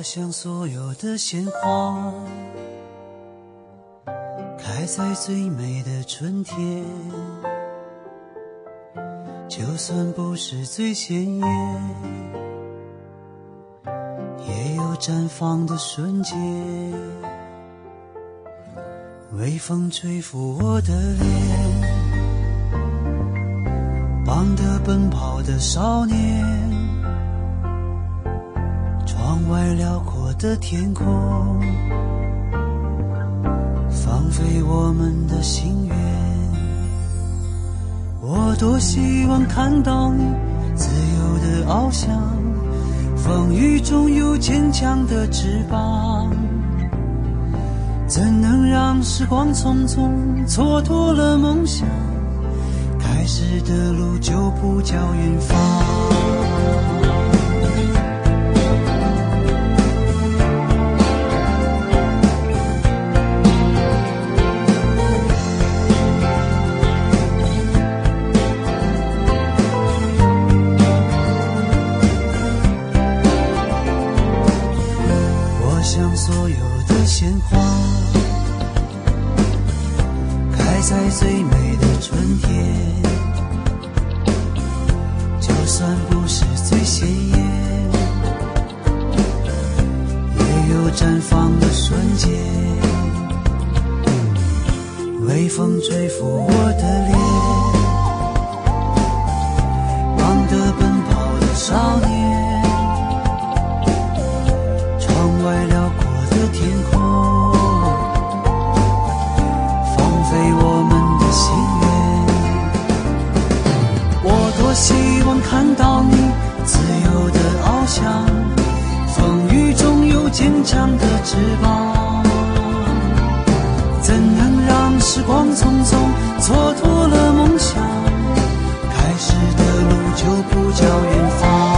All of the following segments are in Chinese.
我想所有的鲜花开在最美的春天，就算不是最鲜艳，也有绽放的瞬间。微风吹拂我的脸，忙得奔跑的少年，窗外辽阔的天空，放飞我们的心愿。我多希望看到你自由的翱翔，风雨中有坚强的翅膀，怎能让时光匆匆蹉跎了梦想，开始的路就不叫远方。我想所有的鲜花开在最美的春天，就算不是最鲜艳，也有绽放的瞬间。微风吹拂我的脸，忙得奔跑的少年，窗外辽阔的天空，放飞我们的心愿。我多希望看到你自由的翱翔，风雨中有坚强的翅膀，怎能让时光匆匆蹉跎了梦想，开始的路就不叫远方。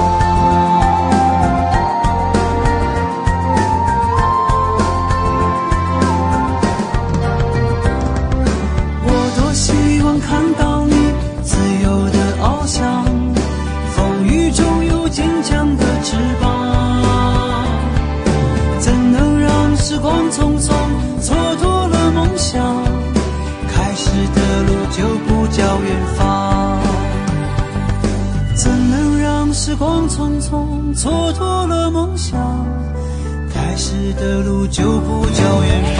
看到你自由的翱翔，风雨中有坚强的翅膀，怎能让时光匆匆蹉跎了梦想，开始的路就不叫远方。怎能让时光匆匆蹉跎了梦想，开始的路就不叫远方。